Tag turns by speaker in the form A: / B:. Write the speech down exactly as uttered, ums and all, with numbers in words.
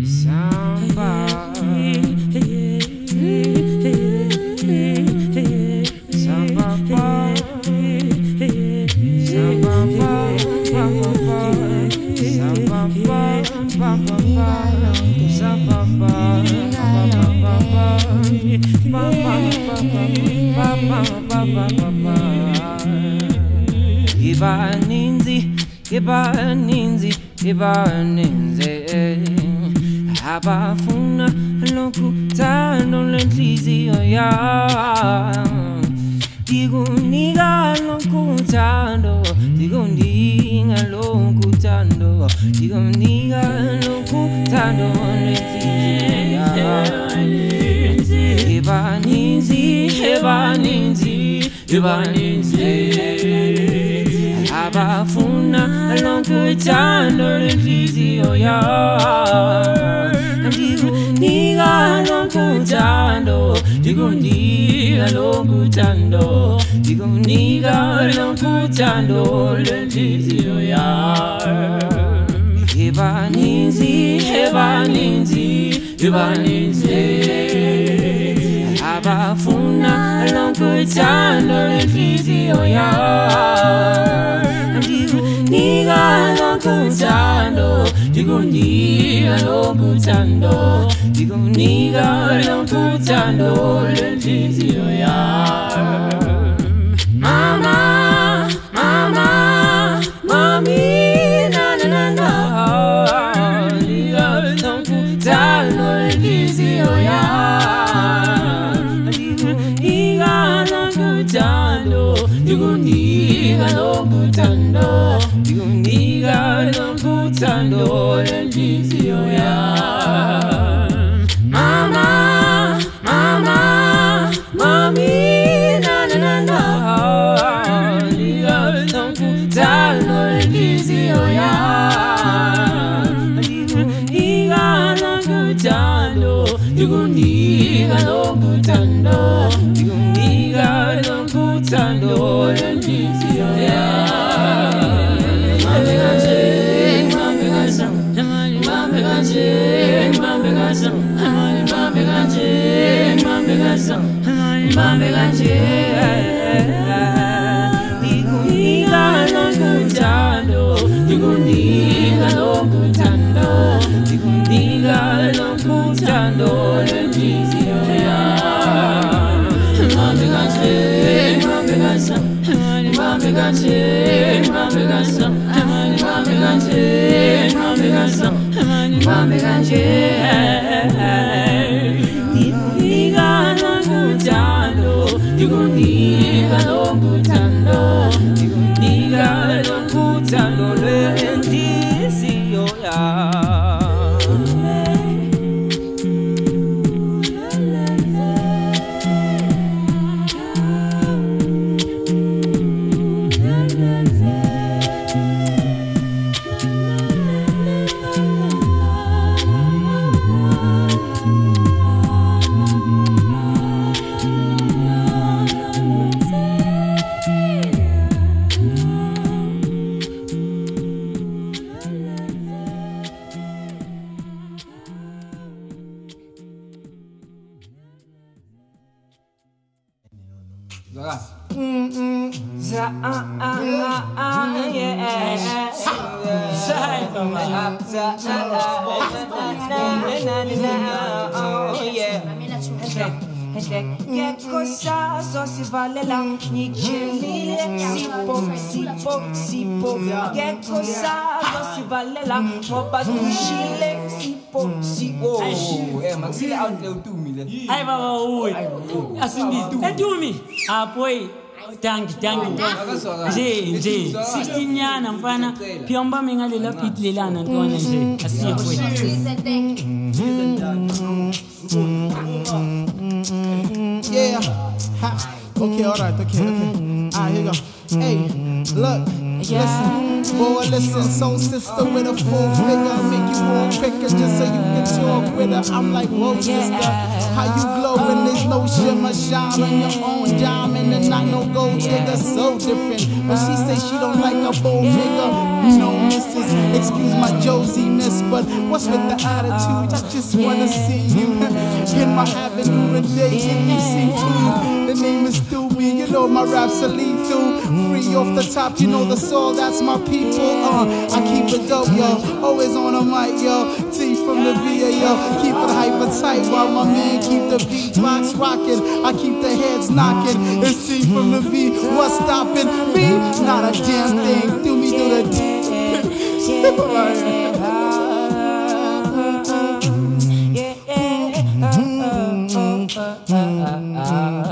A: Ibaninzi, ibaninzi, ibaninzi abafuna lokuthando lenhliziyo yami dikunika lokuthando dikunika lokuthando dikunika lokuthando lenhliziyo yami ibaninzi ibaninzi ibaninzi abafuna lokuthando lenhliziyo yami dikunika lokuthando dikunika lokuthando dikunika lokuthando lenhliziyo yami ibaninzi ibaninzi ibaninzi abafuna lokuthando lenhliziyo yami dikunika lokuthando dikunika lokuthando dikunika lokuthando lenhliziyo yami mama mama mami na na na na lokuthando lenhliziyo yami dikunika lokuthando dikunika lokuthando dikunika lokuthando lenhliziyo yami mama mama mami na na na na lokuthando lenhliziyo yami dikunika lokuthando dikunika lokuthando dikunika lokuthando lenhliziyo yami dikunika lokuthando dikunika lokuthando dikunika lokuthando lenhliziyo yami mami kanje mami kanje mami kanje mami kanje mami kanje mami kanje mami kanje dikunika lokuthando dikunika lokuthando dikunika lokuthando lenhliziyo yami
B: Che cosa so si vale la nicchile sipo sipo sipo che cosa so si vale la mopa dushile sipo sipo eh maxile out le tu mile
C: ai baba oi asindi etumi apoi tangi tangi je je sixteen yana mfana piomba mengalela pitlelana ntwana nje asiye kwe
D: yeah ha. Okay, all right, okay, okay. Ah, here you go. Hey, look, listen, boy, listen. Soul sister with a full figure, make you more quicker just so you can talk with with her, I'm like, whoa, sister, how you glow when there's no shimmer, shine on your own diamond and not no gold digger, so different. But she say she don't like a bold nigga, no missus, excuse my Josie-ness, but what's with the attitude? I just wanna see you in my avenue and day, if you see food. The name is Doobie, you know my raps are lethal. Free off the top, you know the soul, that's my people. Uh, I keep it dope, yo, always on a mic, yo. T from the V A, yo, keep it hyper tight while my man keep the beatbox rocking. I keep the heads knocking. It's T from the V, what's stopping me? Not a damn thing. Do me do the T.
B: Yeah.